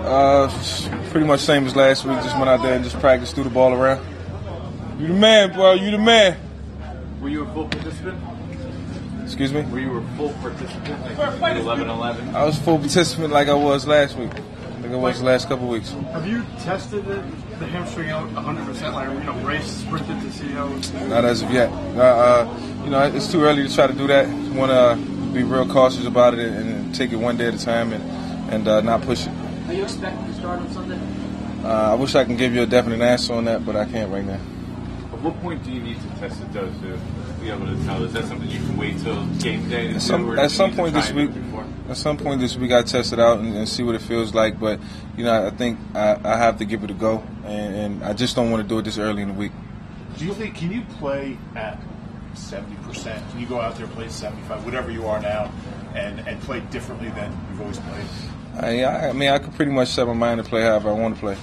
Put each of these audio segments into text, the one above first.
Pretty much same as last week. Just went out there and just practiced, threw the ball around. You the man, bro. You the man. Were you a full participant? Excuse me? Were you a full participant, like 11-11? I was a full participant like I was last week. Like I was the last couple of weeks. Have you tested the hamstring out 100%? Like, race sprinted to see how it's... Not as of yet. It's too early to try to do that. Want to be real cautious about it and take it one day at a time and not push it. Are you expecting to start on Sunday? I wish I can give you a definite answer on that, but I can't right now. At what point do you need to test it, though, to be able to tell? Is that something you can wait till game day to do? At some point this week, I test it out and see what it feels like. But I think I have to give it a go, and I just don't want to do it this early in the week. Do you think can you play at 70%? Can you go out there, play 75, whatever you are now, and play differently than you've always played? I could pretty much set my mind to play however I want to play.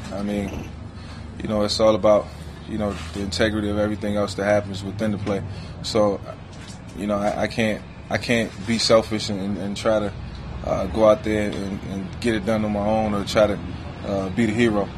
It's all about the integrity of everything else that happens within the play. So, I can't be selfish and try to go out there and get it done on my own or try to be the hero.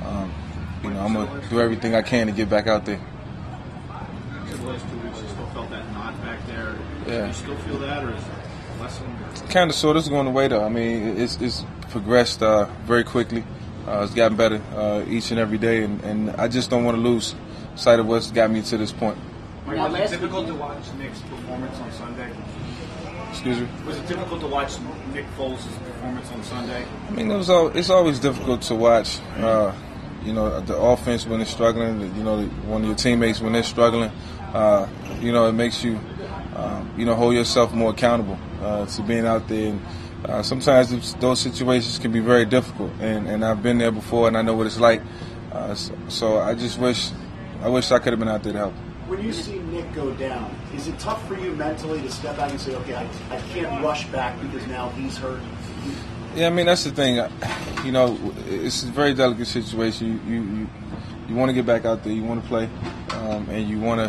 I'm gonna do everything I can to get back out there. The last 2 weeks, you still felt that knot back there. Yeah. Do you still feel that, or is it lessened? Kind of, sort of. It's going away though. It's progressed very quickly. It's gotten better each and every day, and I just don't want to lose sight of what's got me to this point. Was it difficult to watch Nick's performance on Sunday? Excuse me? Was it difficult to watch Nick Foles' performance on Sunday? It's always difficult to watch. The offense when it's struggling. One of your teammates when they're struggling. It makes you, hold yourself more accountable to being out there. And sometimes those situations can be very difficult, and I've been there before, and I know what it's like. So I just wish I could have been out there to help. When you see Nick go down, is it tough for you mentally to step back and say, okay, I can't rush back because now he's hurt? Yeah, that's the thing. It's a very delicate situation. You want to get back out there, you want to play, and you want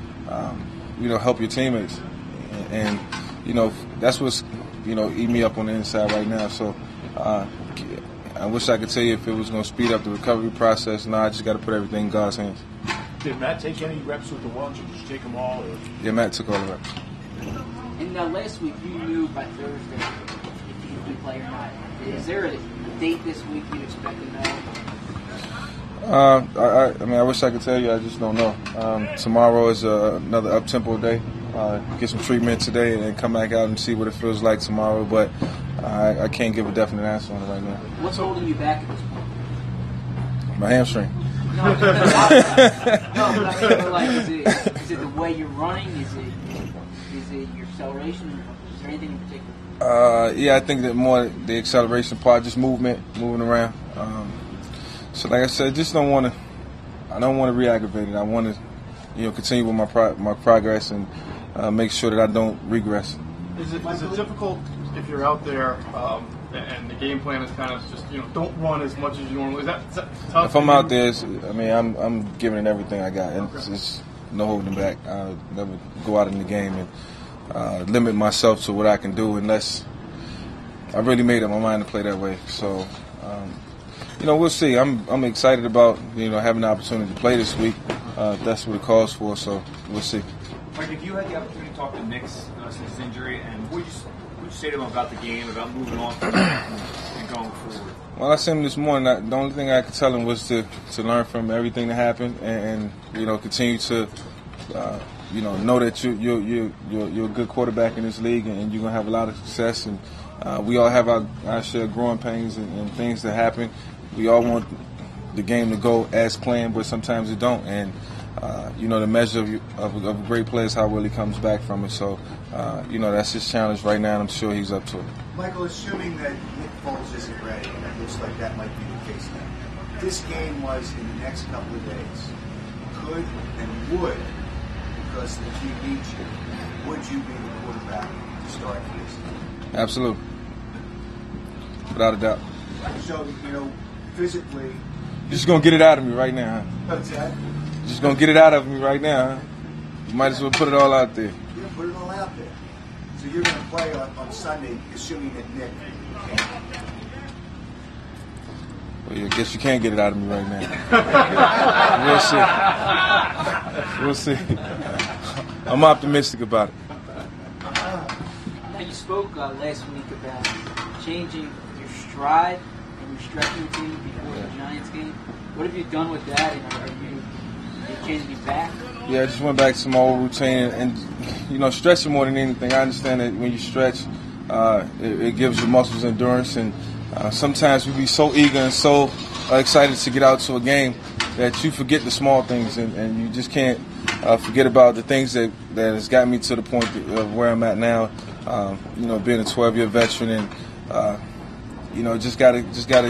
to, help your teammates. And that's what's, eating me up on the inside right now. So I wish I could tell you if it was going to speed up the recovery process. No, I just got to put everything in God's hands. Did Matt take any reps with the ones, or did you take them all? Or? Yeah, Matt took all the reps. And last week, you knew by Thursday if you could play or not. Is there a date this week you'd expect to know? I wish I could tell you. I just don't know. Tomorrow is another up-tempo day. Get some treatment today and come back out and see what it feels like tomorrow. But I can't give a definite answer on it right now. What's holding you back at this point? My hamstring. No, but is it the way you're running? Is it your acceleration? Is there anything in particular? Yeah, I think that more the acceleration part, just moving around. So like I said, I don't want to re-aggravate it. I want to, continue with my progress and make sure that I don't regress. Is it difficult if you're out there and the game plan is kind of just don't run as much as you normally? Is that tough? If I'm out there, I'm giving it everything I got, and it's no holding back. I never go out in the game and limit myself to what I can do unless I really made up my mind to play that way. So, we'll see. I'm excited about having the opportunity to play this week. That's what it calls for. So we'll see. Mike, if you had the opportunity to talk to Nick since his injury, and what would you say to him about the game, about moving on from that and going forward? Well, I sent him this morning. The only thing I could tell him was to learn from everything that happened and continue to know that you're a good quarterback in this league and you're gonna have a lot of success. And we all have our share of growing pains and things that happen. We all want the game to go as planned, but sometimes it don't. And the measure of a great player is how well he comes back from it. So, that's his challenge right now, and I'm sure he's up to it. Michael, assuming that Nick Foles isn't ready, and it looks like that might be the case now, if this game was in the next couple of days, could and would, because the team needs you, would you be the quarterback to start for this team? Absolutely. Without a doubt. So, physically... You're just going to get it out of me right now, huh? What's that? Just going to get it out of me right now, huh? You might as well put it all out there. Yeah, put it all out there. So you're going to play on Sunday, assuming that Nick can. Well, yeah, I guess you can't get it out of me right now. We'll see. I'm optimistic about it. Now you spoke last week about changing your stride and your stretching routine before the Giants game. What have you done with that, and are you changing it back? Yeah, I just went back to my old routine, and stretching more than anything. I understand that when you stretch, it gives your muscles endurance, and sometimes we be so eager and so excited to get out to a game that you forget the small things, and you just can't forget about the things that has got me to the point of where I'm at now. Being a 12-year veteran, and just gotta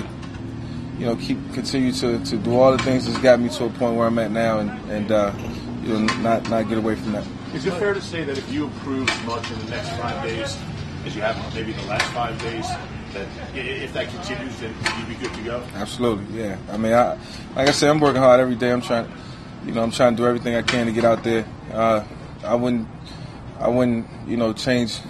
continue to do all the things that's got me to a point where I'm at now, and not get away from that. Is it fair to say that if you improve as much in the next 5 days as you have maybe the last 5 days, that if that continues, then you'd be good to go? Absolutely, yeah. I mean, like I said, I'm working hard every day. I'm trying to do everything I can to get out there. I wouldn't, change,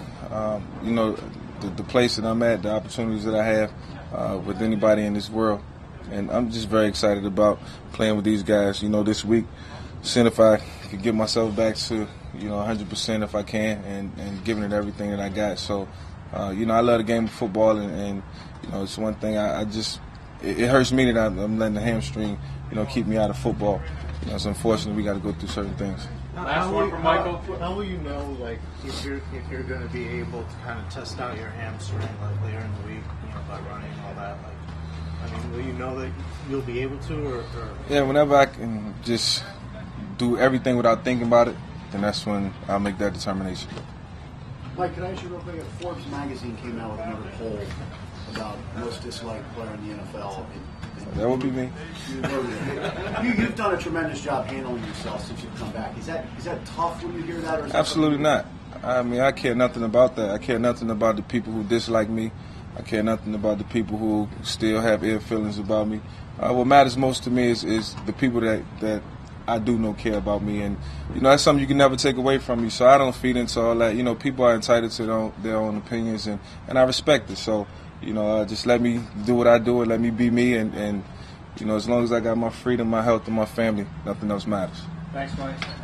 the place that I'm at, the opportunities that I have with anybody in this world. And I'm just very excited about playing with these guys, this week, seeing if I can get myself back to, 100% if I can, and giving it everything that I got. So, I love the game of football, and it's one thing it hurts me that I'm letting the hamstring, keep me out of football. It's unfortunate we got to go through certain things. Last one from Michael. How will you know, if you're going to be able to kind of test out your hamstring, later in the week, by running and all that? Will you know that you'll be able to, or? Yeah, whenever I can just do everything without thinking about it, then that's when I'll make that determination. Mike, can I ask you real quick? Forbes magazine came out with another poll about most disliked player in the NFL. That would be me. You've done a tremendous job handling yourself since you've come back. Is that tough when you hear that? Or is Absolutely not. I mean, I care nothing about that. I care nothing about the people who dislike me. I care nothing about the people who still have ill feelings about me. What matters most to me is the people that I do know care about me, and that's something you can never take away from me. So I don't feed into all that. People are entitled to their own opinions, and I respect it. So just let me do what I do, and let me be me, and as long as I got my freedom, my health, and my family, nothing else matters. Thanks, Mike.